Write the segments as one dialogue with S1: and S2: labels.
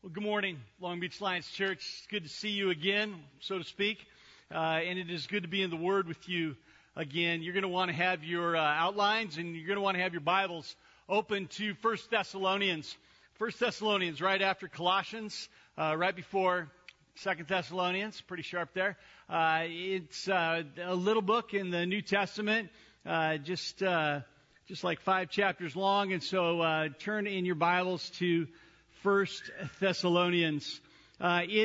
S1: Well, good morning, Long Beach Lions Church. It's good to see you again, so to speak. And it is good to be in the Word with you again. You're going to want to have your outlines, and you're going to want to have your Bibles open to 1 Thessalonians. 1 Thessalonians, right after Colossians, right before 2 Thessalonians. Pretty sharp there. It's a little book in the New Testament, just like 5 chapters long. And so turn in your Bibles to 1 Thessalonians. It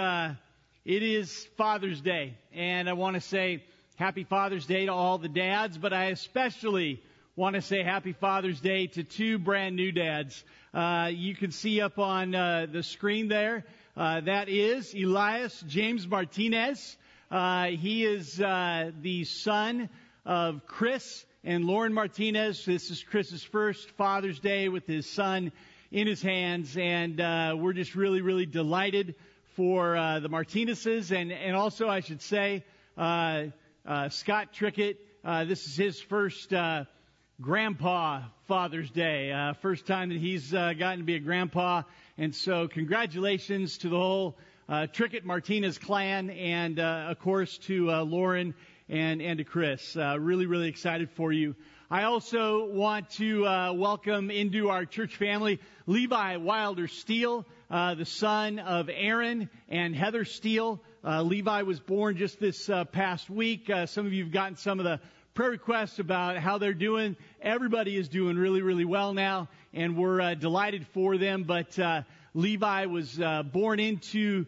S1: is Father's Day, and I want to say Happy Father's Day to all the dads, but I especially want to say Happy Father's Day to 2 brand new dads. You can see up on the screen there, that is Elias James Martinez. He is the son of Chris and Lauren Martinez. This is Chris's first Father's Day with his son in his hands, and we're just really, really delighted for the Martinezes, and also I should say Scott Trickett. This is his first grandpa Father's Day, first time that he's gotten to be a grandpa, and so congratulations to the whole Trickett Martinez clan, and of course to Lauren and to Chris. Really, really excited for you. I also want to welcome into our church family Levi Wilder Steele, the son of Aaron and Heather Steele. Levi was born just this past week. Some of you have gotten some of the prayer requests about how they're doing. Everybody is doing really, really well now, and we're delighted for them. But Levi was born into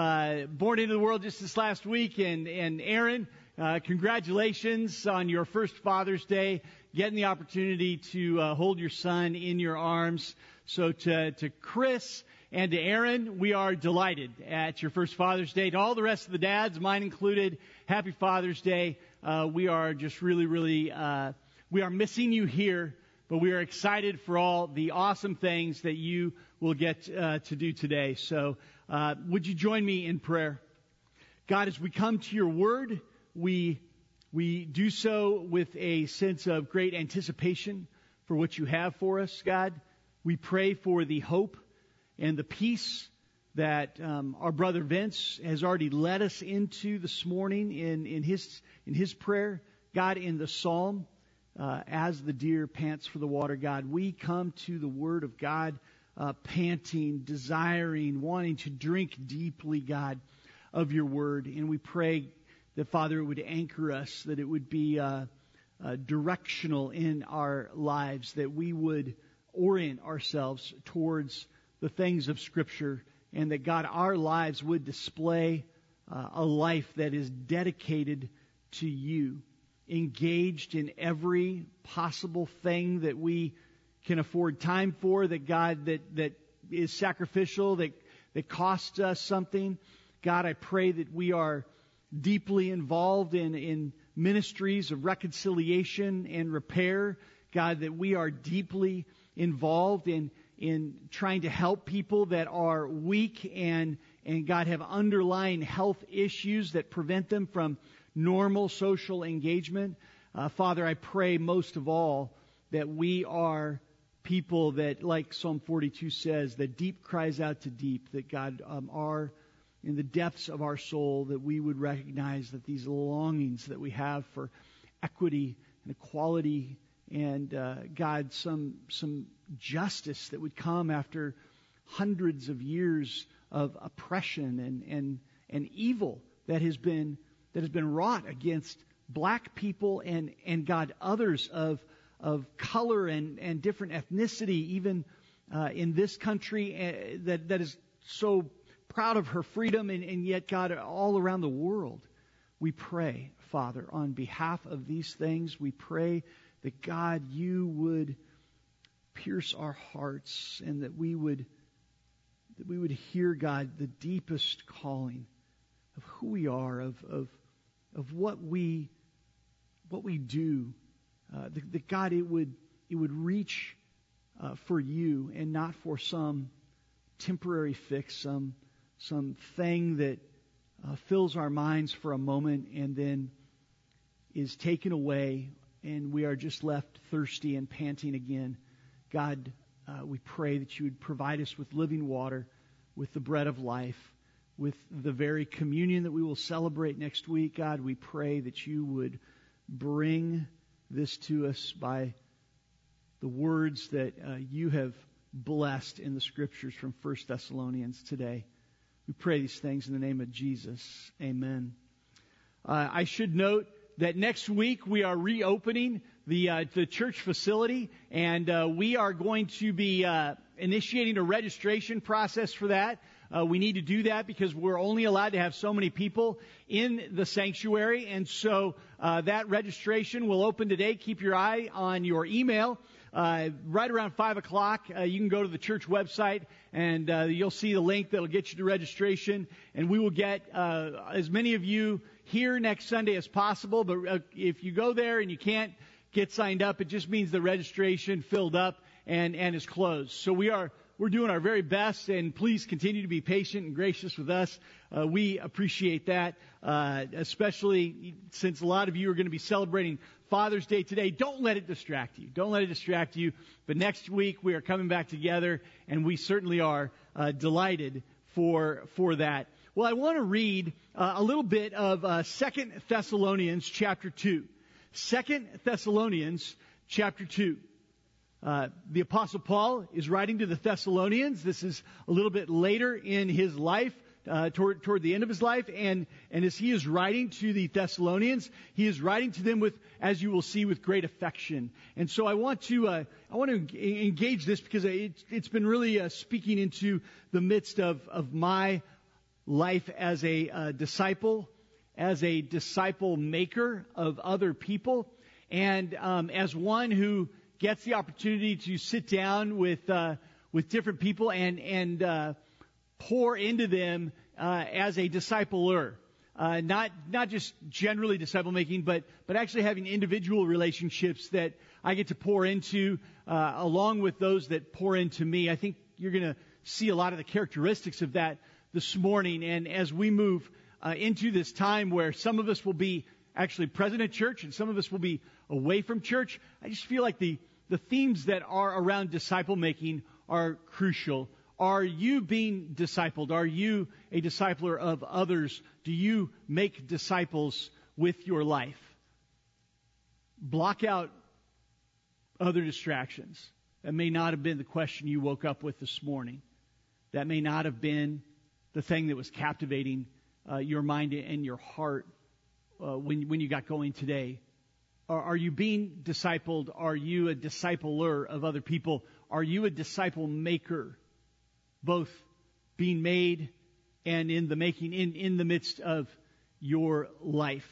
S1: the world just this last week, and Aaron, congratulations on your first Father's Day, getting the opportunity to hold your son in your arms. So to Chris and to Aaron, we are delighted at your first Father's Day. To all the rest of the dads, mine included, Happy Father's Day. We are just really, really, we are missing you here, but we are excited for all the awesome things that you will get to do today. So would you join me in prayer? God, as we come to your word, we do so with a sense of great anticipation for what you have for us, God. We pray for the hope and the peace that our brother Vince has already led us into this morning in his prayer. God, in the psalm, as the deer pants for the water, God, we come to the word of God panting, desiring, wanting to drink deeply, God, of your word. And we pray that, Father, it would anchor us, that it would be directional in our lives, that we would orient ourselves towards the things of Scripture, and that, God, our lives would display a life that is dedicated to you, engaged in every possible thing that we can afford time for, that, God, that is sacrificial, that costs us something. God, I pray that we are deeply involved in ministries of reconciliation and repair. God, that we are deeply involved in trying to help people that are weak and God, have underlying health issues that prevent them from normal social engagement. Father, I pray most of all that we are people that, like Psalm 42 says, that deep cries out to deep, that God, are in the depths of our soul, that we would recognize that these longings that we have for equity and equality and God, some justice that would come after hundreds of years of oppression and evil that has been wrought against black people and God, others of color and different ethnicity, even in this country that is so proud of her freedom, and yet, God, all around the world. We pray, Father, on behalf of these things, we pray that, God, you would pierce our hearts, and that we would hear, God, the deepest calling of who we are, of what we do. That, God, it would reach for you and not for some temporary fix, some thing that fills our minds for a moment and then is taken away, and we are just left thirsty and panting again. God, we pray that you would provide us with living water with the bread of life, with the very communion that we will celebrate next week. God, we pray that you would bring this to us by the words that you have blessed in the Scriptures from 1 Thessalonians today. We pray these things in the name of Jesus. Amen. I should note that next week we are reopening the church facility, and we are going to be initiating a registration process for that. We need to do that because we're only allowed to have so many people in the sanctuary, and so that registration will open today. Keep your eye on your email. Right around 5 o'clock, you can go to the church website, and you'll see the link that'll get you to registration, and we will get as many of you here next Sunday as possible. But if you go there and you can't get signed up, it just means the registration filled up and is closed. So we're doing our very best, and please continue to be patient and gracious with us. We appreciate that, especially since a lot of you are going to be celebrating Father's Day today. Don't let it distract you. Don't let it distract you. But next week we are coming back together, and we certainly are delighted for that. Well, I want to read a little bit of 2 Thessalonians chapter 2. 2 Thessalonians chapter 2. The Apostle Paul is writing to the Thessalonians. This is a little bit later in his life, toward the end of his life, and as he is writing to the Thessalonians, he is writing to them with, as you will see, with great affection. And so I want to engage this because it's been really speaking into the midst of my life as a disciple, as a disciple maker of other people, and as one who gets the opportunity to sit down with different people and pour into them as a discipler, not just generally disciple making, but actually having individual relationships that I get to pour into along with those that pour into me. I think you're going to see a lot of the characteristics of that this morning, and as we move into this time where some of us will be actually present at church and some of us will be away from church, I just feel like the themes that are around disciple making are crucial. Are you being discipled? Are you a discipler of others? Do you make disciples with your life? Block out other distractions. That may not have been the question you woke up with this morning. That may not have been the thing that was captivating your mind and your heart when you got going today. Are you being discipled? Are you a discipler of other people? Are you a disciple maker? Both being made and in the making, in the midst of your life.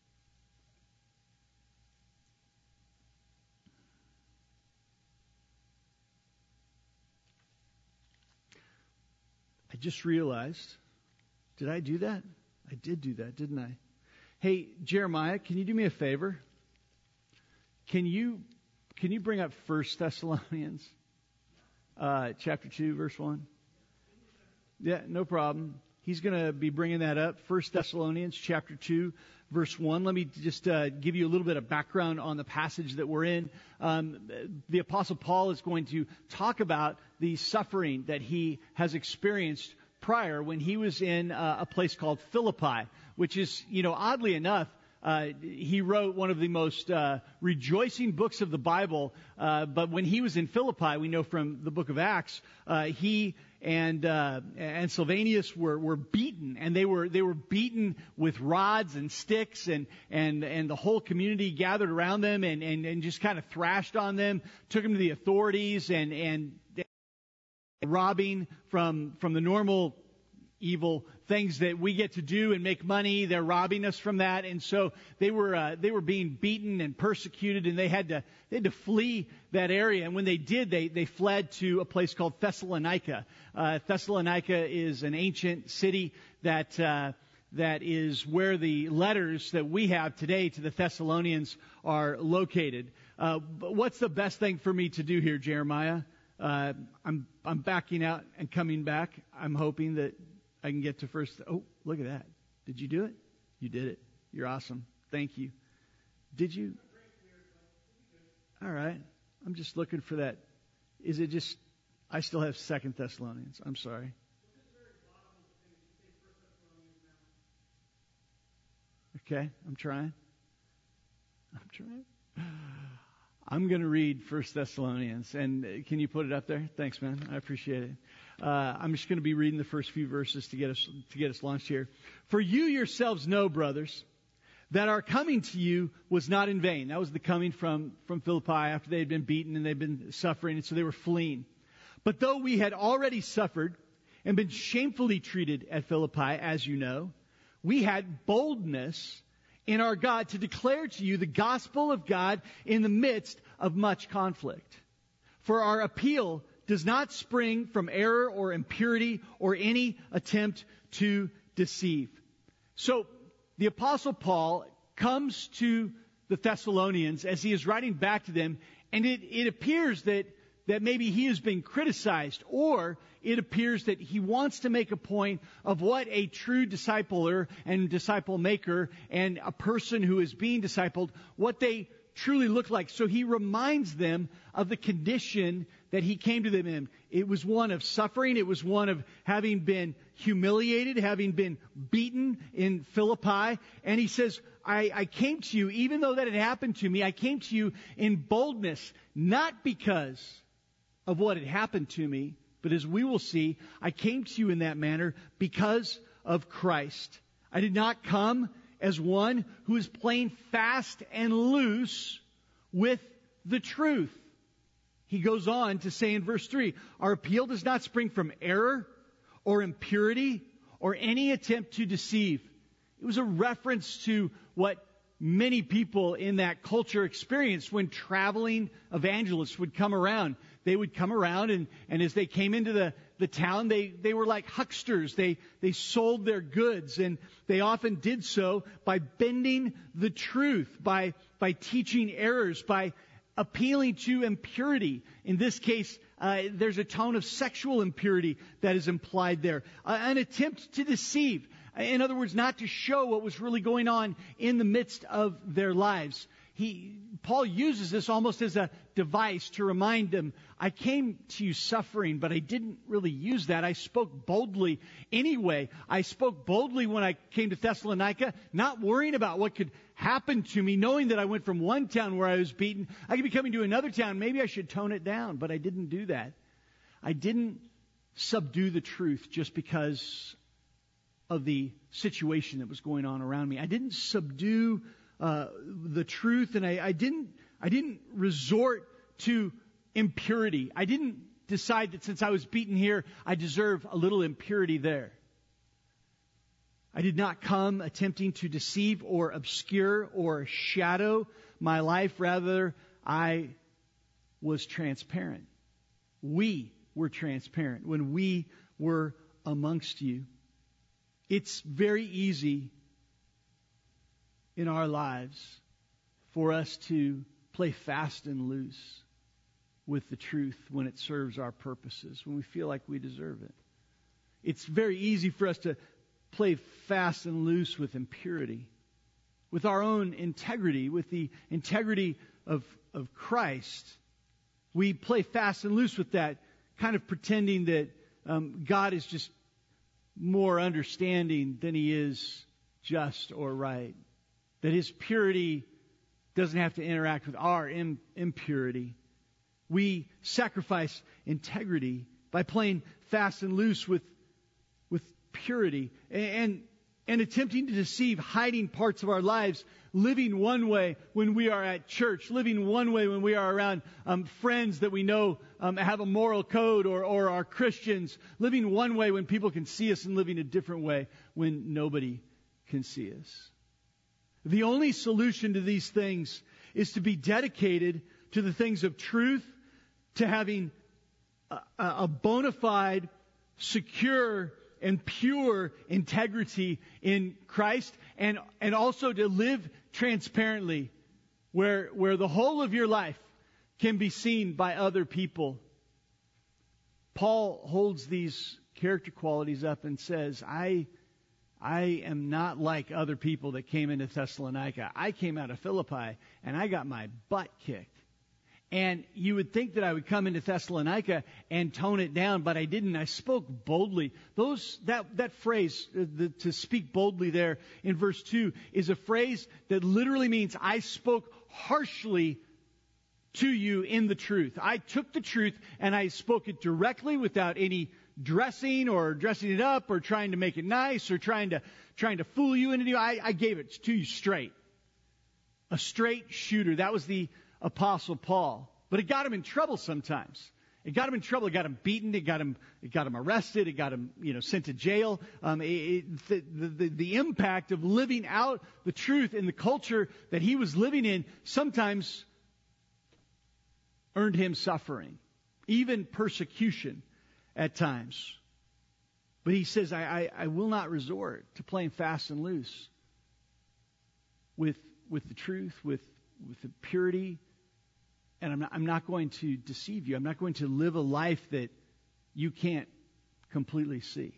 S1: I just realized, did I do that? I did do that, didn't I? Hey, Jeremiah, can you do me a favor? Can you bring up 1 Thessalonians chapter 2, verse 1? Yeah, no problem. He's going to be bringing that up. 1 Thessalonians chapter 2, verse 1. Let me just give you a little bit of background on the passage that we're in. The Apostle Paul is going to talk about the suffering that he has experienced prior when he was in a place called Philippi, which is, oddly enough, he wrote one of the most rejoicing books of the Bible. But when he was in Philippi, we know from the book of Acts, he and Silvanus were beaten, and they were beaten with rods and sticks, and the whole community gathered around them and just kind of thrashed on them, took them to the authorities, and robbing from the normal evil things that we get to do and make money. They're robbing us from that, and so they were being beaten and persecuted, and they had to flee that area. And when they did, they fled to a place called Thessalonica. Thessalonica is an ancient city that is where the letters that we have today to the Thessalonians are located. But what's the best thing for me to do here, Jeremiah? I'm backing out and coming back. I'm hoping that I can get to first. Oh, look at that. Did you do it? You did it. You're awesome. Thank you. Did you? All right. I'm just looking for that. Is it just, I still have 2 Thessalonians. I'm sorry. Okay? I'm trying. I'm going to read 1 Thessalonians. And can you put it up there? Thanks, man. I appreciate it. I'm just going to be reading the first few verses to get us launched here. For you yourselves know, brothers, that our coming to you was not in vain. That was the coming from Philippi after they had been beaten and they'd been suffering, and so they were fleeing. But though we had already suffered and been shamefully treated at Philippi, as you know, we had boldness in our God to declare to you the gospel of God in the midst of much conflict. For our appeal does not spring from error or impurity or any attempt to deceive. So the Apostle Paul comes to the Thessalonians as he is writing back to them, and it appears that maybe he has been criticized, or it appears that he wants to make a point of what a true discipler and disciple maker and a person who is being discipled, what they truly look like. So he reminds them of the condition that he came to them in. It was one of suffering. It was one of having been humiliated, having been beaten in Philippi. And he says, I came to you, even though that had happened to me, I came to you in boldness, not because of what had happened to me, but as we will see, I came to you in that manner because of Christ. I did not come as one who is playing fast and loose with the truth. He goes on to say in verse 3, our appeal does not spring from error or impurity or any attempt to deceive. It was a reference to what many people in that culture experienced when traveling evangelists would come around. They would come around and as they came into the town, they were like hucksters. They sold their goods, and they often did so by bending the truth, by teaching errors, by appealing to impurity. In this case, there's a tone of sexual impurity that is implied there. An attempt to deceive. In other words, not to show what was really going on in the midst of their lives. Paul uses this almost as a device to remind them, I came to you suffering, but I didn't really use that. I spoke boldly anyway. I spoke boldly when I came to Thessalonica, not worrying about what could happen to me, knowing that I went from one town where I was beaten. I could be coming to another town. Maybe I should tone it down, but I didn't do that. I didn't subdue the truth just because of the situation that was going on around me. I didn't subdue the truth, and I didn't resort to impurity. I didn't decide that since I was beaten here, I deserve a little impurity there. I did not come attempting to deceive or obscure or shadow my life. Rather, I was transparent. We were transparent when we were amongst you. It's very easy in our lives for us to play fast and loose with the truth when it serves our purposes, when we feel like we deserve it. It's very easy for us to play fast and loose with impurity, with our own integrity, with the integrity of Christ. We play fast and loose with that, kind of pretending that God is just more understanding than He is just or right. That His purity doesn't have to interact with our impurity. We sacrifice integrity by playing fast and loose with purity and attempting to deceive, hiding parts of our lives, living one way when we are at church, living one way when we are around friends that we know have a moral code or are Christians, living one way when people can see us and living a different way when nobody can see us. The only solution to these things is to be dedicated to the things of truth, to having a bona fide, secure, and pure integrity in Christ, and also to live transparently where the whole of your life can be seen by other people. Paul holds these character qualities up and says, I am not like other people that came into Thessalonica. I came out of Philippi and I got my butt kicked.
S2: And you would think that I would come into Thessalonica and tone it down, but I didn't. I spoke boldly. That phrase, to speak boldly there in verse 2, is a phrase that literally means I spoke harshly to you in the truth. I took the truth and I spoke it directly without any dressing it up or trying to make it nice or trying to fool you into it. I gave it to you straight. A straight shooter. That was the Apostle Paul. But it got him in trouble sometimes. It got him in trouble. It got him beaten. It got him arrested. It got him, sent to jail. The impact of living out the truth in the culture that he was living in sometimes earned him suffering, even persecution at times. But he says, I will not resort to playing fast and loose with the truth, with the purity, and I'm not going to deceive you. I'm not going to live a life that you can't completely see.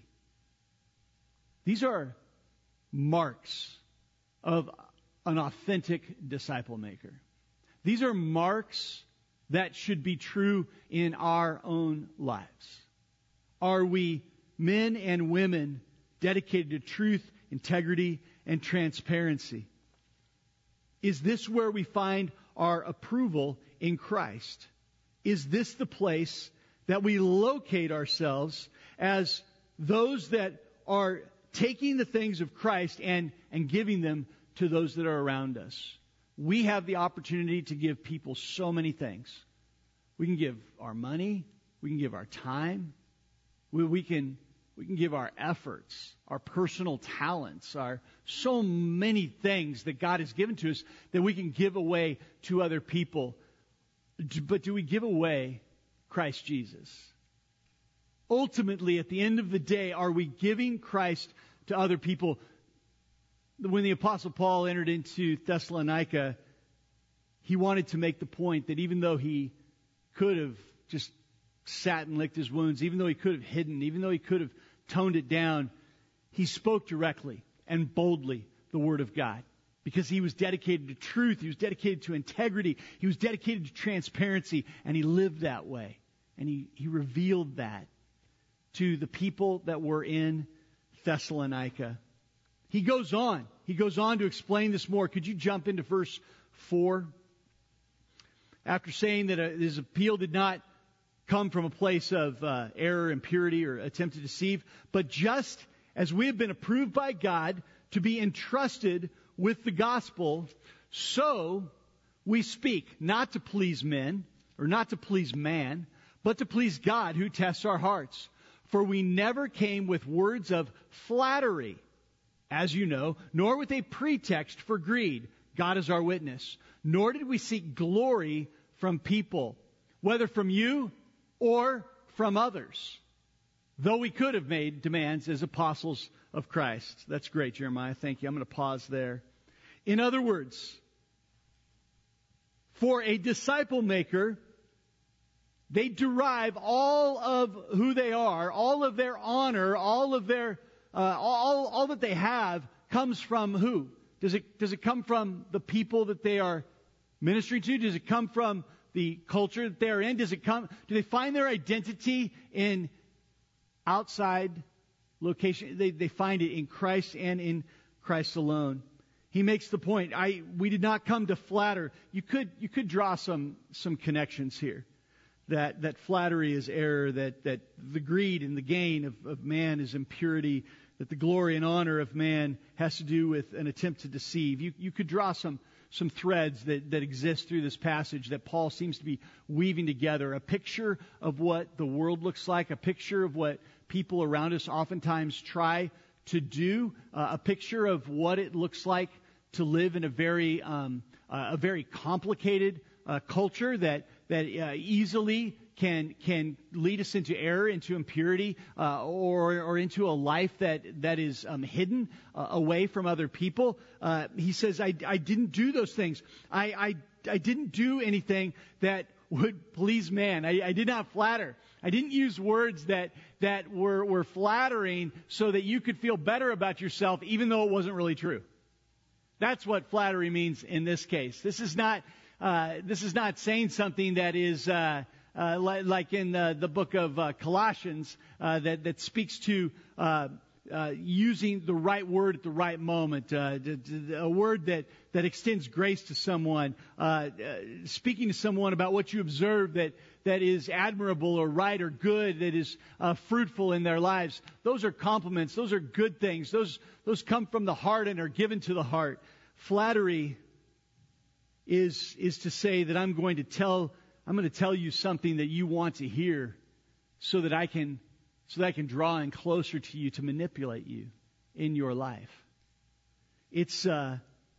S2: These are marks of an authentic disciple maker. These are marks that should be true in our own lives. Are we men and women dedicated to truth, integrity, and transparency? Is this where we find our approval in Christ? Is this the place that we locate ourselves as those that are taking the things of Christ and giving them to those that are around us? We have the opportunity to give people so many things. We can give our money. We can give our time. We can give our efforts, our personal talents, our so many things that God has given to us that we can give away to other people. But do we give away Christ Jesus? Ultimately, at the end of the day, are we giving Christ to other people? When the Apostle Paul entered into Thessalonica, he wanted to make the point that even though he could have just sat and licked his wounds, even though he could have hidden, even though he could have toned it down, he spoke directly and boldly the Word of God. Because he was dedicated to truth, he was dedicated to integrity, he was dedicated to transparency, and he lived that way. And he revealed that to the people that were in Thessalonica. He goes on to explain this more. Could you jump into verse 4? After saying that his appeal did not come from a place of error, impurity, or attempt to deceive, but just as we have been approved by God to be entrusted with the gospel, so we speak, not to please men, or not to please man, but to please God who tests our hearts. For we never came with words of flattery, as you know, nor with a pretext for greed. God is our witness. Nor did we seek glory from people, whether from you or from others, though we could have made demands as apostles of Christ. That's great, Jeremiah. Thank you. I'm going to pause there. In other words, for a disciple maker, they derive all of who they are, all of their honor, all of their all that they have comes from who? Does it come from the people that they are ministering to? Does it come from the culture that they're in? Do they find their identity in outside location? They find it in Christ and in Christ alone. He makes the point, we did not come to flatter. You could draw some connections here. That flattery is error, that the greed and the gain of man is impurity, that the glory and honor of man has to do with an attempt to deceive. You could draw some threads that exist through this passage that Paul seems to be weaving together. A picture of what the world looks like, a picture of what people around us oftentimes try to do, a picture of what it looks like to live in a very complicated culture that easily can lead us into error, into impurity, or into a life that is hidden away from other people. He says, I didn't do those things. I didn't do anything that would please man. I did not flatter. I didn't use words that were flattering so that you could feel better about yourself, even though it wasn't really true. That's what flattery means in this case. This is not this is not saying something that is like in the book of Colossians that speaks to using the right word at the right moment, a word that extends grace to someone, speaking to someone about what you observe that is admirable or right or good, that is fruitful in their lives. Those are compliments. Those are good things. Those come from the heart and are given to the heart. Flattery is to say that I'm going to tell you something that you want to hear, so that I can draw in closer to you to manipulate you in your life. It's the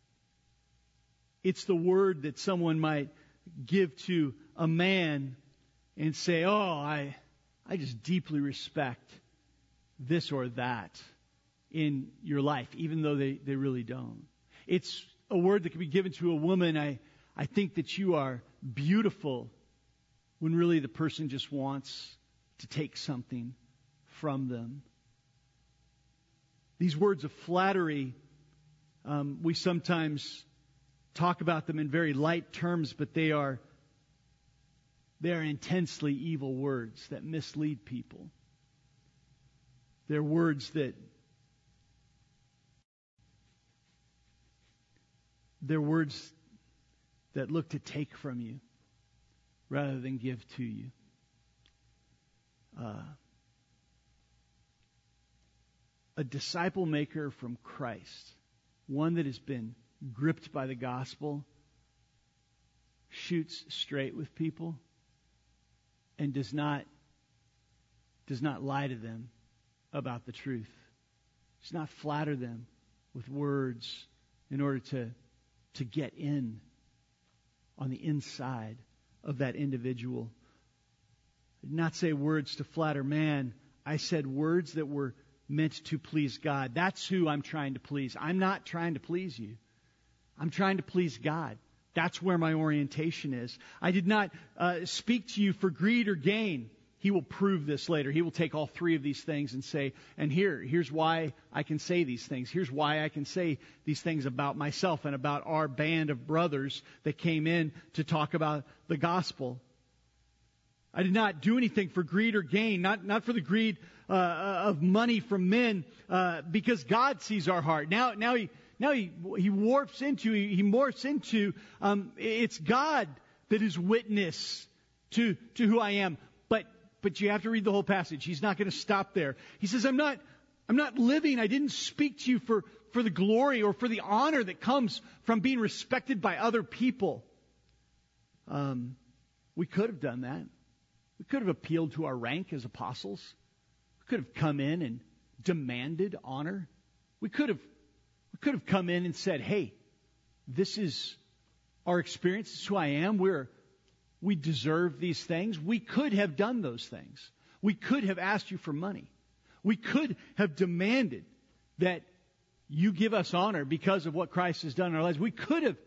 S2: word that someone might give to a man and say, "Oh, I just deeply respect this or that in your life," even though they really don't. It's a word that can be given to a woman, I think that you are beautiful, when really the person just wants to take something from them. These words of flattery, we sometimes talk about them in very light terms, but they are intensely evil words that mislead people. They're words that look to take from you rather than give to you. A disciple maker from Christ, one that has been gripped by the gospel, shoots straight with people and does not lie to them about the truth. Does not flatter them with words in order to get in on the inside of that individual. I did not say words to flatter man. I said words that were meant to please God. That's who I'm trying to please. I'm not trying to please you. I'm trying to please God. That's where my orientation is. I did not speak to you for greed or gain. He will prove this later. He will take all three of these things and say, and here's why I can say these things. Here's why I can say these things about myself and about our band of brothers that came in to talk about the gospel. I did not do anything for greed or gain, not for the greed of money from men, because God sees our heart. Now he morphs into it's God that is witness to who I am. But you have to read the whole passage. He's not going to stop there. He says, I'm not living. I didn't speak to you for the glory or for the honor that comes from being respected by other people. We could have done that. We could have appealed to our rank as apostles. We could have come in and demanded honor. We could have come in and said, "Hey, this is our experience. This is who I am. We deserve these things." We could have done those things. We could have asked you for money. We could have demanded that you give us honor because of what Christ has done in our lives. We could have.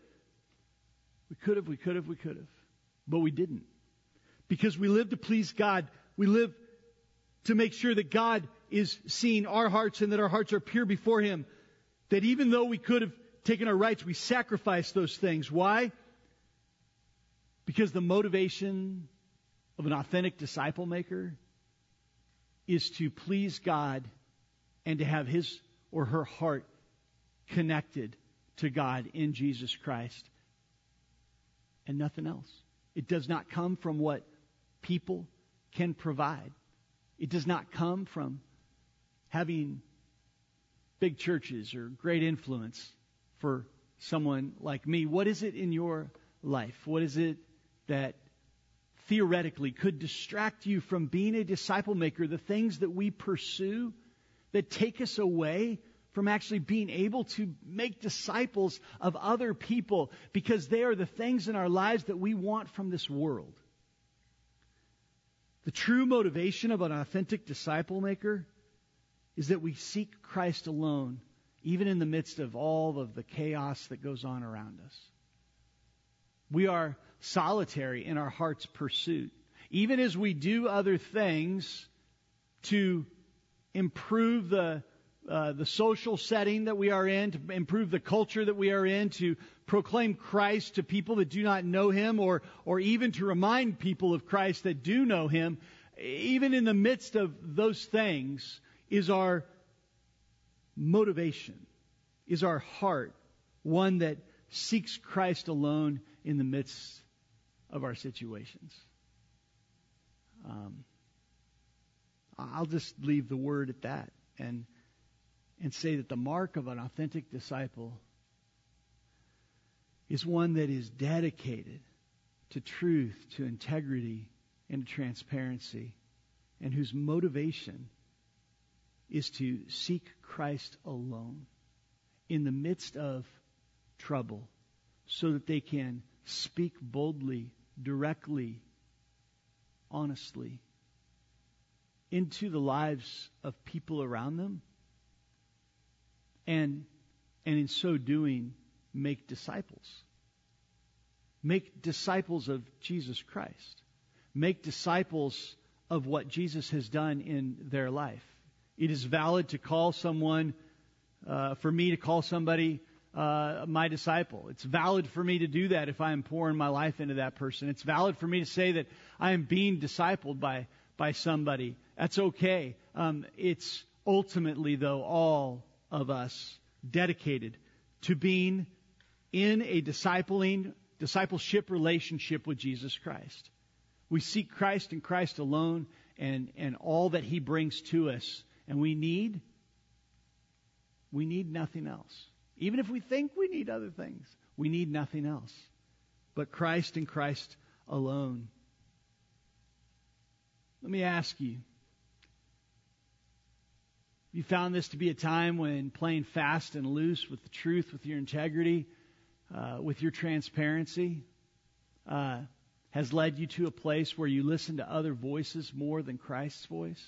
S2: But we didn't. Because we live to please God. We live to make sure that God is seeing our hearts and that our hearts are pure before Him. That even though we could have taken our rights, we sacrificed those things. Why? Because the motivation of an authentic disciple maker is to please God and to have his or her heart connected to God in Jesus Christ. And nothing else. It does not come from what people can provide. It does not come from having big churches or great influence for someone like me. What is it in your life? What is it that theoretically could distract you from being a disciple maker? The things that we pursue that take us away from actually being able to make disciples of other people, because they are the things in our lives that we want from this world. The true motivation of an authentic disciple maker is that we seek Christ alone, even in the midst of all of the chaos that goes on around us. We are solitary in our heart's pursuit. Even as we do other things to improve the the social setting that we are in, to improve the culture that we are in, to proclaim Christ to people that do not know Him, or even to remind people of Christ that do know Him. Even in the midst of those things is our motivation, is our heart, one that seeks Christ alone in the midst of our situations. I'll just leave the word at that and say that the mark of an authentic disciple is one that is dedicated to truth, to integrity, and to transparency, and whose motivation is to seek Christ alone in the midst of trouble, so that they can speak boldly, directly, honestly into the lives of people around them, and in so doing, make disciples. Make disciples of Jesus Christ. Make disciples of what Jesus has done in their life. It is valid to call someone, for me to call somebody my disciple. It's valid for me to do that if I am pouring my life into that person. It's valid for me to say that I am being discipled by somebody. That's okay. It's ultimately, though, all of us dedicated to being in a discipleship relationship with Jesus Christ. We seek Christ and Christ alone, and all that He brings to us. And we need nothing else. Even if we think we need other things, we need nothing else but Christ and Christ alone. Let me ask you, you found this to be a time when playing fast and loose with the truth, with your integrity, with your transparency, has led you to a place where you listen to other voices more than Christ's voice?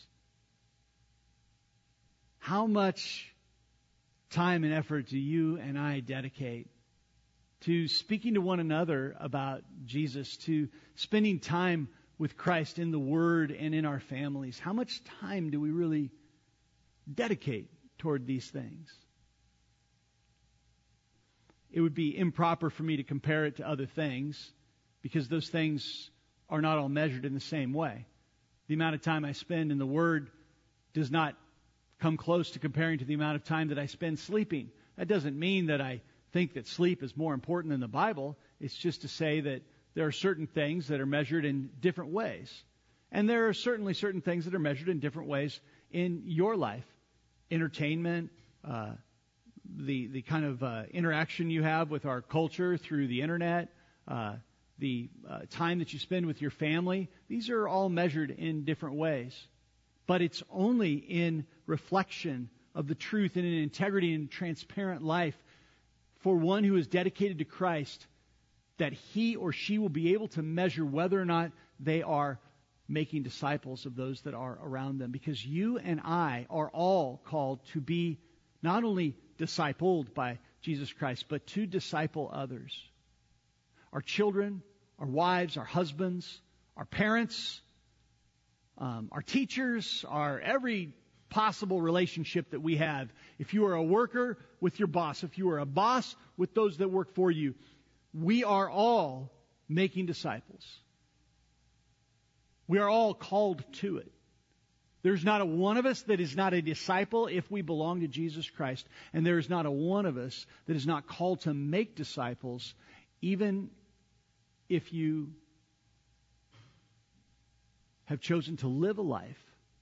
S2: How much time and effort do you and I dedicate to speaking to one another about Jesus, to spending time with Christ in the Word and in our families? How much time do we really dedicate toward these things? It would be improper for me to compare it to other things, because those things are not all measured in the same way. The amount of time I spend in the Word does not come close to comparing to the amount of time that I spend sleeping. That doesn't mean that I think that sleep is more important than the Bible. It's just to say that there are certain things that are measured in different ways. And there are certainly certain things that are measured in different ways in your life. Entertainment, the kind of interaction you have with our culture through the internet, the time that you spend with your family. These are all measured in different ways. But it's only in reflection of the truth and in integrity and transparent life for one who is dedicated to Christ that he or she will be able to measure whether or not they are making disciples of those that are around them. Because you and I are all called to be not only discipled by Jesus Christ, but to disciple others. Our children, our wives, our husbands, our parents, our teachers, our every possible relationship that we have. If you are a worker, with your boss. If you are a boss, with those that work for you. We are all making disciples. We are all called to it. There's not a one of us that is not a disciple if we belong to Jesus Christ. And there is not a one of us that is not called to make disciples, even if you have chosen to live a life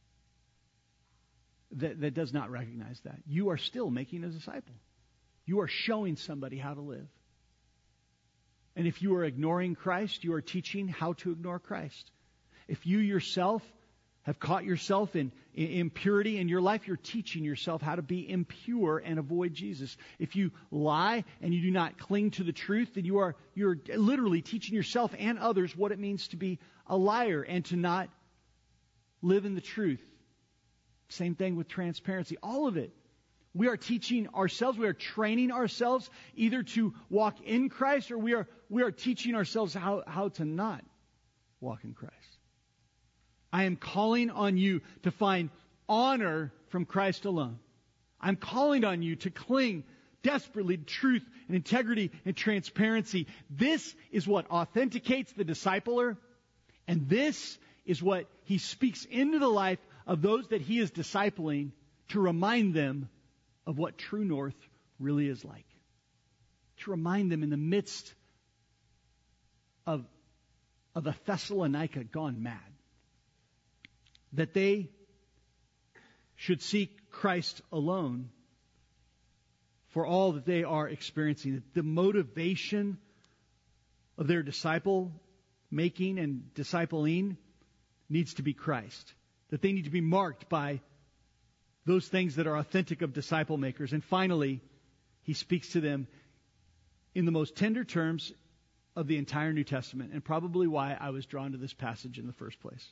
S2: that does not recognize that. You are still making a disciple. You are showing somebody how to live. And if you are ignoring Christ, you are teaching how to ignore Christ. If you yourself have caught yourself in impurity in your life, you're teaching yourself how to be impure and avoid Jesus. If you lie and you do not cling to the truth, then you're literally teaching yourself and others what it means to be a liar and to not live in the truth. Same thing with transparency. All of it. We are teaching ourselves, we are training ourselves either to walk in Christ, or we are teaching ourselves how to not walk in Christ. I am calling on you to find honor from Christ alone. I'm calling on you to cling desperately to truth and integrity and transparency. This is what authenticates the discipler, and this is what he speaks into the life of those that he is discipling to remind them of what true north really is like. To remind them in the midst of a Thessalonica gone mad, that they should seek Christ alone for all that they are experiencing. The motivation of their disciple making and discipling needs to be Christ. That they need to be marked by those things that are authentic of disciple makers. And finally, he speaks to them in the most tender terms of the entire New Testament, and probably why I was drawn to this passage in the first place.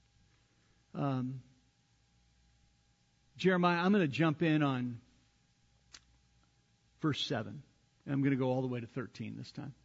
S2: Jeremiah, I'm going to jump in on verse 7. And I'm going to go all the way to 13 this time.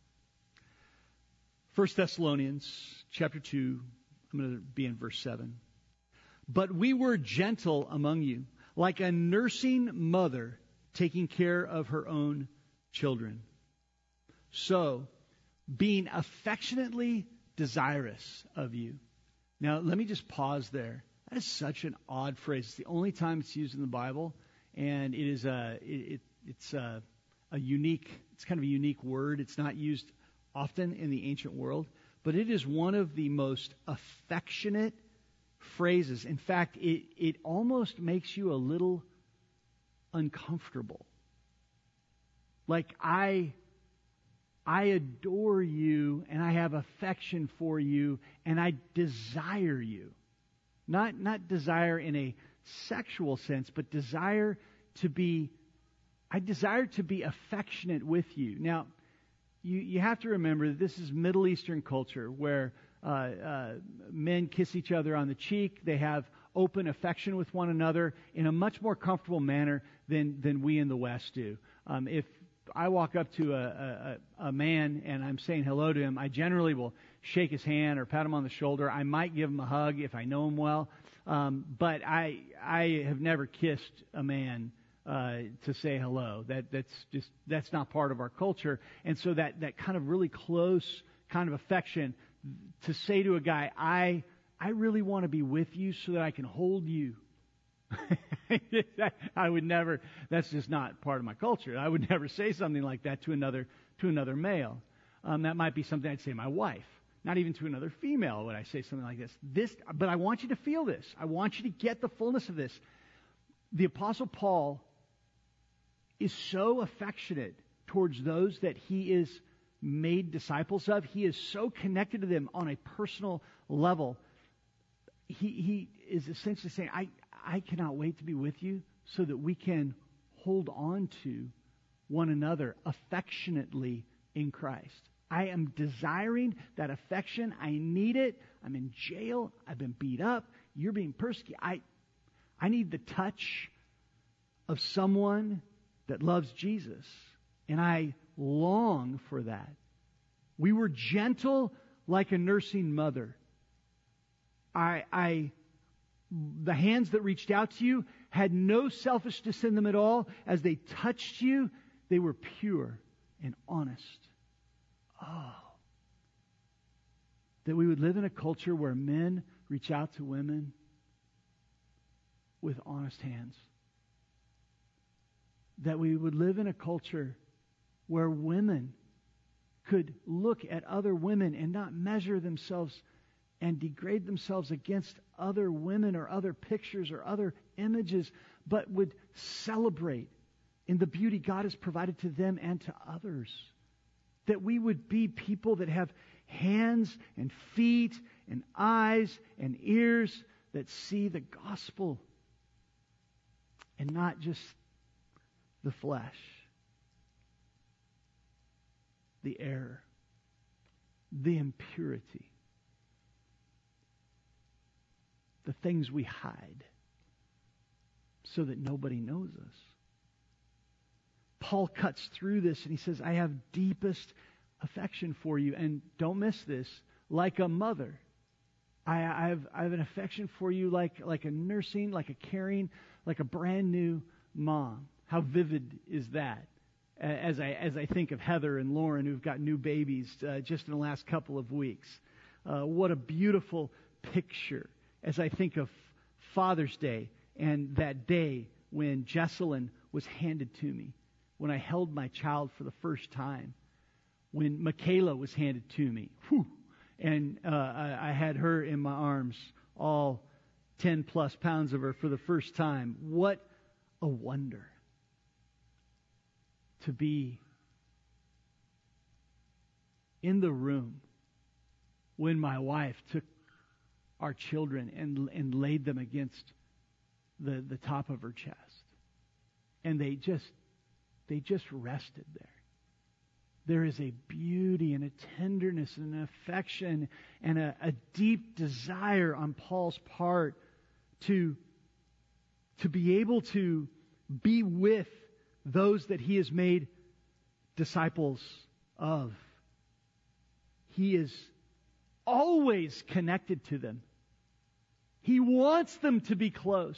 S2: 1 Thessalonians chapter 2, I'm going to be in verse 7. But we were gentle among you, like a nursing mother taking care of her own children. So, being affectionately desirous of you. Now, let me just pause there. That is such an odd phrase. It's the only time it's used in the Bible, and it is it's kind of a unique word. It's not used often in the ancient world, but it is one of the most affectionate phrases. In fact, it almost makes you a little uncomfortable. Like, I adore you, and I have affection for you, and I desire you. Not desire in a sexual sense, but I desire to be affectionate with you. Now, you have to remember that this is Middle Eastern culture where men kiss each other on the cheek. They have open affection with one another in a much more comfortable manner than we in the West do. If I walk up to a man and I'm saying hello to him, I generally will shake his hand or pat him on the shoulder. I might give him a hug if I know him well. But I have never kissed a man to say hello. That's not part of our culture. And so that kind of really close kind of affection to say to a guy, I really want to be with you so that I can hold you. I would never, that's just not part of my culture. I would never say something like that to another male. That might be something I'd say to my wife. Not even to another female would I say something like this. But I want you to feel this. I want you to get the fullness of this. The Apostle Paul is so affectionate towards those that he is made disciples of. He is so connected to them on a personal level. He is essentially saying, I cannot wait to be with you so that we can hold on to one another affectionately in Christ. I am desiring that affection. I need it. I'm in jail. I've been beat up. You're being persecuted. I need the touch of someone that loves Jesus. And I long for that. We were gentle like a nursing mother. The hands that reached out to you had no selfishness in them at all. As they touched you, they were pure and honest. Oh. That we would live in a culture where men reach out to women with honest hands. That we would live in a culture where women could look at other women and not measure themselves and degrade themselves against other women or other pictures or other images, but would celebrate in the beauty God has provided to them and to others. That we would be people that have hands and feet and eyes and ears that see the gospel and not just the flesh, the error, the impurity, the things we hide so that nobody knows us. Paul cuts through this and he says, I have deepest affection for you. And don't miss this, like a mother. I have an affection for you like a nursing, like a caring, like a brand new mom. How vivid is that? As I think of Heather and Lauren, who've got new babies just in the last couple of weeks. What a beautiful picture. As I think of Father's Day and that day when Jesselyn was handed to me, when I held my child for the first time, when Michaela was handed to me, and I had her in my arms, all 10 plus pounds of her for the first time. What a wonder to be in the room when my wife took our children and laid them against the top of her chest. And they just rested there. There is a beauty and a tenderness and an affection and a deep desire on Paul's part to be able to be with those that he has made disciples of. He is always connected to them. He wants them to be close.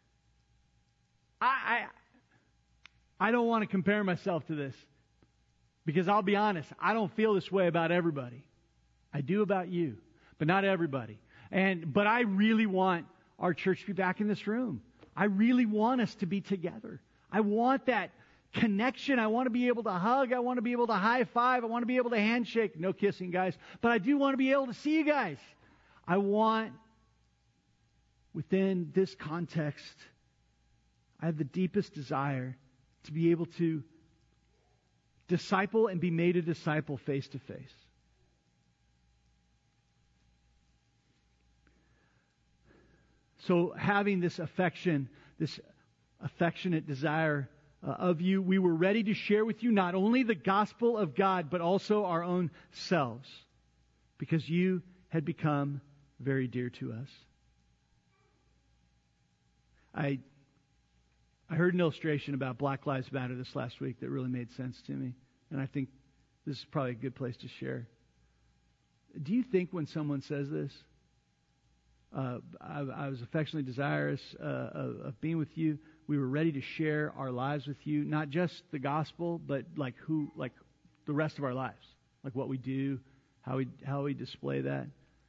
S2: I don't want to compare myself to this, because I'll be honest, I don't feel this way about everybody. I do about you, but not everybody. But I really want our church to be back in this room. I really want us to be together. I want that connection. I want to be able to hug. I want to be able to high five. I want to be able to handshake. No kissing, guys. But I do want to be able to see you guys. I want, within this context, I have the deepest desire to be able to disciple and be made a disciple face to face. So having this affection, this affectionate desire of you, we were ready to share with you not only the gospel of God, but also our own selves, because you had become very dear to us. I heard an illustration about Black Lives Matter this last week that really made sense to me, and I think this is probably a good place to share. Do you think when someone says this, I was affectionately desirous of being with you, we were ready to share our lives with you, not just the gospel, but like the rest of our lives, like what we do, how we display that.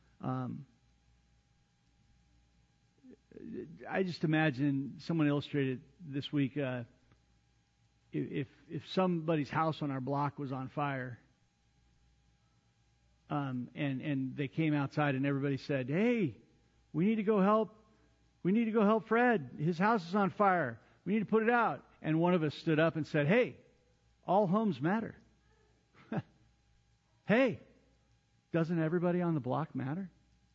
S2: I just imagine someone illustrated this week, if somebody's house on our block was on fire, and they came outside and everybody said, "Hey, we need to go help. We need to go help Fred. His house is on fire. We need to put it out." And one of us stood up and said, "Hey, all homes matter." Hey, doesn't everybody on the block matter?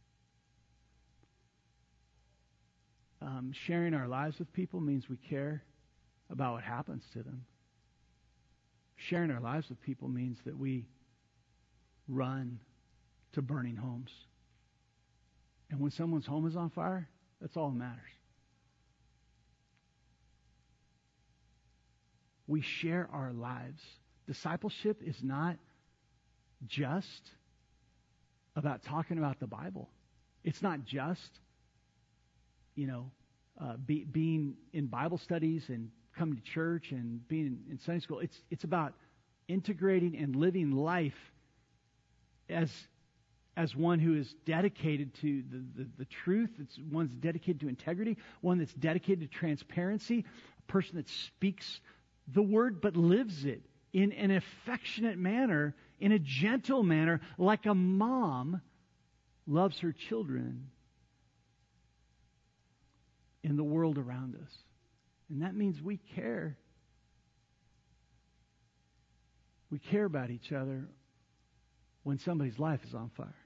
S2: Sharing our lives with people means we care about what happens to them. Sharing our lives with people means that we run to burning homes. And when someone's home is on fire, that's all that matters. We share our lives. Discipleship is not just about talking about the Bible. It's not just, being in Bible studies and coming to church and being in Sunday school. It's about integrating and living life as one who is dedicated to the truth. It's one that's dedicated to integrity, one that's dedicated to transparency, a person that speaks the word but lives it in an affectionate manner, in a gentle manner, like a mom loves her children in the world around us. And that means we care. We care about each other when somebody's life is on fire.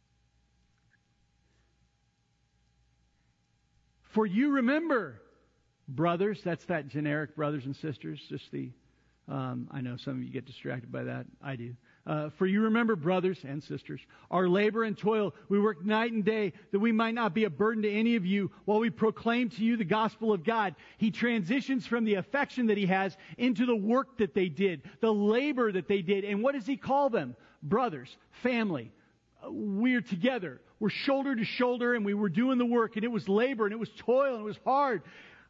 S2: For you remember, brothers, that's that generic brothers and sisters, just I know some of you get distracted by that. I do. For you remember, brothers and sisters, our labor and toil. We work night and day that we might not be a burden to any of you while we proclaim to you the gospel of God. He transitions from the affection that he has into the work that they did, the labor that they did. And what does he call them? Brothers, family. We're together. We're shoulder to shoulder, and we were doing the work, and it was labor, and it was toil, and it was hard.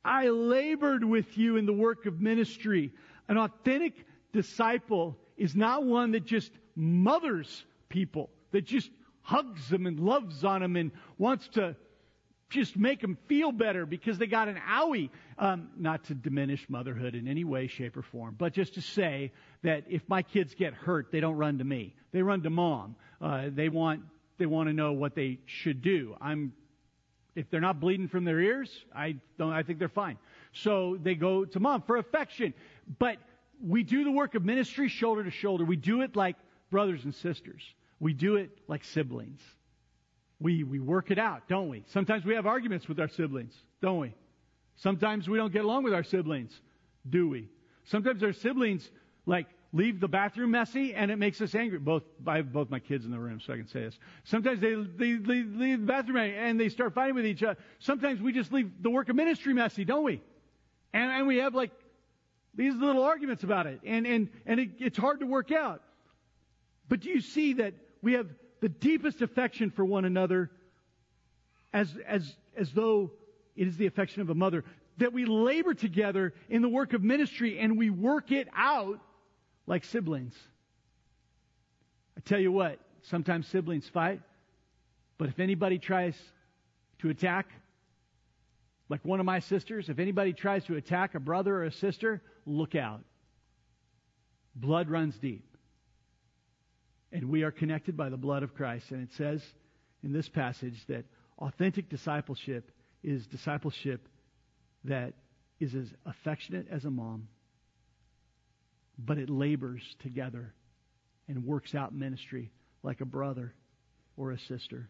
S2: I labored with you in the work of ministry. An authentic disciple is not one that just mothers people, that just hugs them and loves on them and wants to just make them feel better because they got an owie. Not to diminish motherhood in any way, shape, or form, but just to say that if my kids get hurt, they don't run to me. They run to mom. They want to know what they should do. If they're not bleeding from their ears, I think they're fine. So they go to mom for affection. But we do the work of ministry shoulder to shoulder. We do it like brothers and sisters. We do it like siblings. We work it out, don't we? Sometimes we have arguments with our siblings, don't we? Sometimes we don't get along with our siblings, do we? Sometimes our siblings, leave the bathroom messy, and it makes us angry. I have both my kids in the room, so I can say this. Sometimes they leave the bathroom and they start fighting with each other. Sometimes we just leave the work of ministry messy, don't we? And we have these little arguments about it, and it's hard to work out. But do you see that we have the deepest affection for one another, as though it is the affection of a mother, that we labor together in the work of ministry and we work it out like siblings. I tell you what, sometimes siblings fight, but if anybody tries to attack, like one of my sisters, if anybody tries to attack a brother or a sister, look out. Blood runs deep. And we are connected by the blood of Christ. And it says in this passage that authentic discipleship is discipleship that is as affectionate as a mom, but it labors together and works out ministry like a brother or a sister.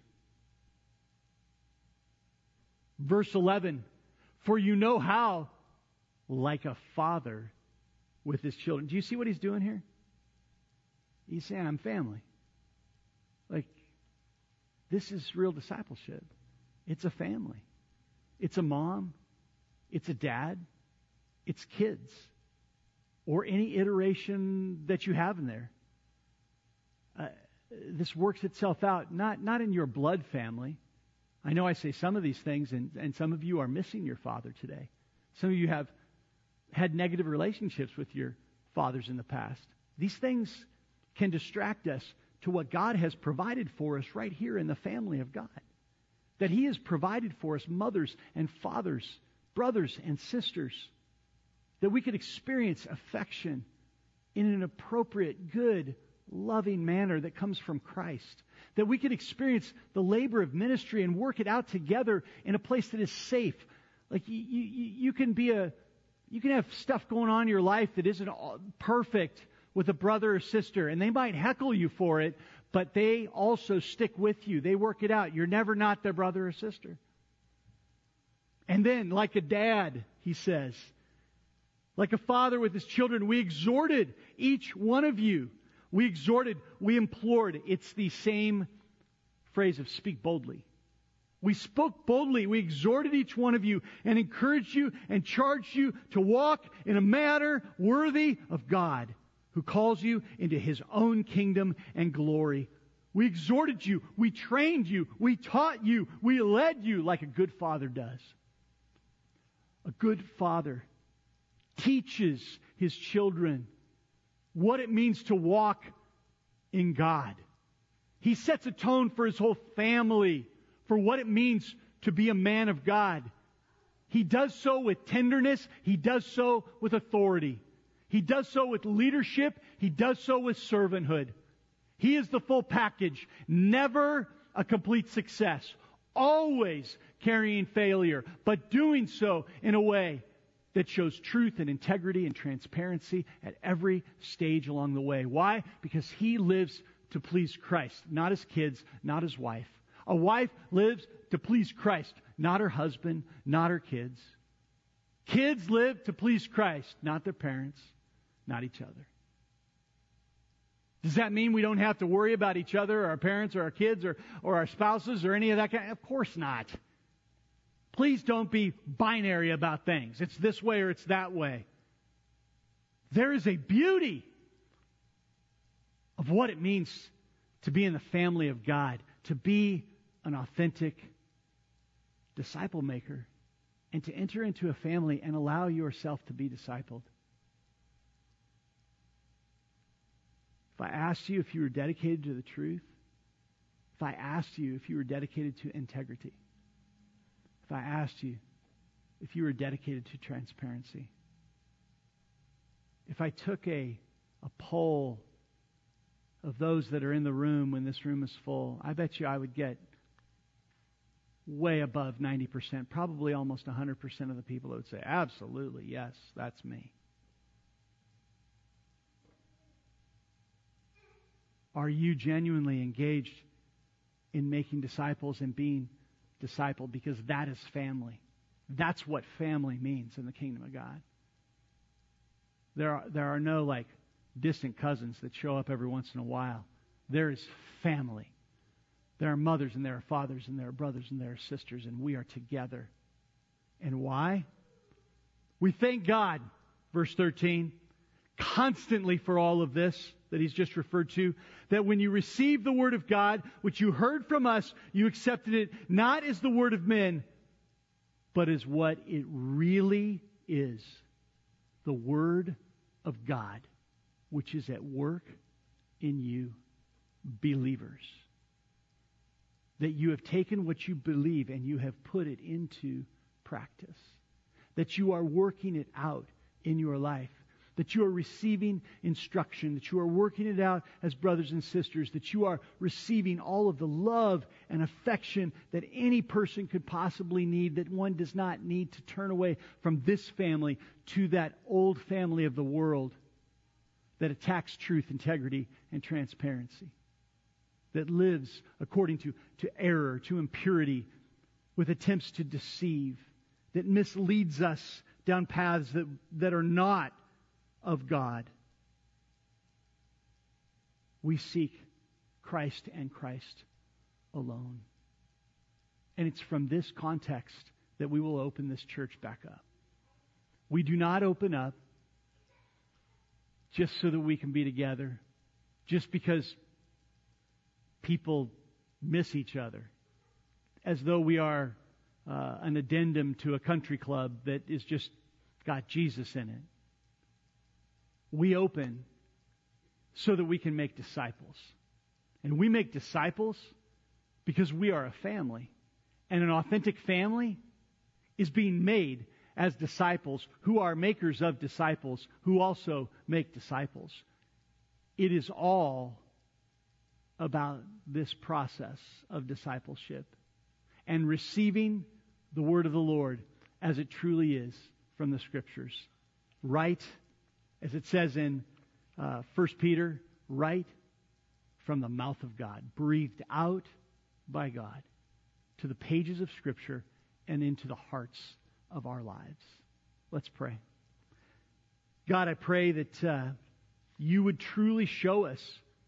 S2: Verse 11, for you know how, like a father with his children. Do you see what he's doing here? He's saying, I'm family. This is real discipleship. It's a family. It's a mom. It's a dad. It's kids. Or any iteration that you have in there. This works itself out, not in your blood family. I know I say some of these things, and some of you are missing your father today. Some of you have had negative relationships with your fathers in the past. These things can distract us to what God has provided for us right here in the family of God. That He has provided for us mothers and fathers, brothers and sisters. That we could experience affection in an appropriate, good, loving manner that comes from Christ. That we could experience the labor of ministry and work it out together in a place that is safe. You can have stuff going on in your life that isn't perfect with a brother or sister, and they might heckle you for it, but they also stick with you. They work it out. You're never not their brother or sister. And then, like a dad, he says, like a father with his children, we exhorted each one of you. We exhorted, we implored. It's the same phrase of speak boldly. We spoke boldly. We exhorted each one of you and encouraged you and charged you to walk in a manner worthy of God, who calls you into His own kingdom and glory. We exhorted you, we trained you, we taught you, we led you like a good father does. A good father teaches his children what it means to walk in God. He sets a tone for his whole family, for what it means to be a man of God. He does so with tenderness. He does so with authority. He does so with leadership. He does so with servanthood. He is the full package. Never a complete success. Always carrying failure, but doing so in a way that shows truth and integrity and transparency at every stage along the way. Why? Because he lives to please Christ, not his kids, not his wife. A wife lives to please Christ, not her husband, not her kids. Kids live to please Christ, not their parents, not each other. Does that mean we don't have to worry about each other, or our parents, or our kids, or our spouses, or any of that kind? Of course not. Please don't be binary about things. It's this way or it's that way. There is a beauty of what it means to be in the family of God, to be an authentic disciple maker. and to enter into a family and allow yourself to be discipled. If I asked you if you were dedicated to the truth, if I asked you if you were dedicated to integrity, if I asked you if you were dedicated to transparency, if I took a poll of those that are in the room when this room is full, I bet you I would get way above 90%, probably almost 100% of the people that would say, absolutely, yes, that's me. Are you genuinely engaged in making disciples and being discipled? Because that is family. That's what family means in the kingdom of God. There are no like distant cousins that show up every once in a while. There is family. There are mothers and there are fathers and there are brothers and there are sisters, and we are together. And why? We thank God, verse 13, constantly for all of this that he's just referred to, that when you received the word of God, which you heard from us, you accepted it not as the word of men, but as what it really is, the word of God, which is at work in you, believers. That you have taken what you believe and you have put it into practice. That you are working it out in your life. That you are receiving instruction, that you are working it out as brothers and sisters, that you are receiving all of the love and affection that any person could possibly need, that one does not need to turn away from this family to that old family of the world that attacks truth, integrity, and transparency, that lives according to error, to impurity, with attempts to deceive, that misleads us down paths that are not of God. We seek Christ and Christ alone. And it's from this context that we will open this church back up. We do not open up just so that we can be together, just because people miss each other, as though we are an addendum to a country club that is just got Jesus in it. We open so that we can make disciples. And we make disciples because we are a family. And an authentic family is being made as disciples who are makers of disciples who also make disciples. It is all about this process of discipleship and receiving the word of the Lord as it truly is from the Scriptures. Right, as it says in 1 Peter, right from the mouth of God, breathed out by God to the pages of Scripture and into the hearts of our lives. Let's pray. God, I pray that you would truly show us,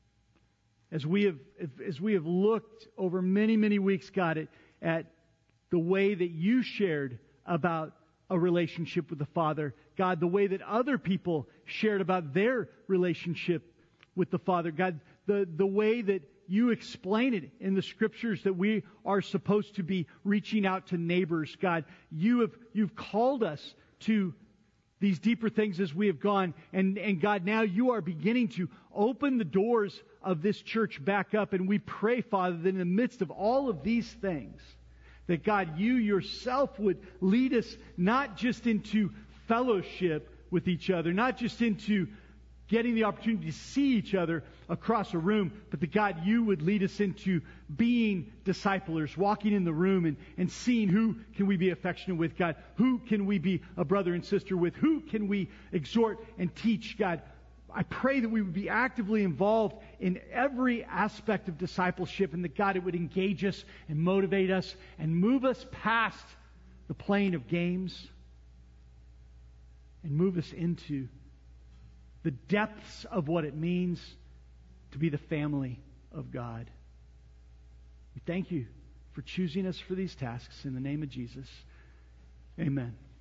S2: as we have looked over many, many weeks, God, at the way that you shared about a relationship with the Father. God, the way that other people shared about their relationship with the Father. God, the way that you explain it in the Scriptures that we are supposed to be reaching out to neighbors. God, you've called us to these deeper things as we have gone. And God, now you are beginning to open the doors of this church back up. And we pray, Father, that in the midst of all of these things, that God, you yourself would lead us not just into fellowship with each other, not just into getting the opportunity to see each other across a room, but that God, you would lead us into being disciplers, walking in the room and seeing who can we be affectionate with, God, who can we be a brother and sister with, who can we exhort and teach, God. I pray that we would be actively involved in every aspect of discipleship, and that, God, it would engage us and motivate us and move us past the plane of games and move us into the depths of what it means to be the family of God. We thank you for choosing us for these tasks. In the name of Jesus, amen.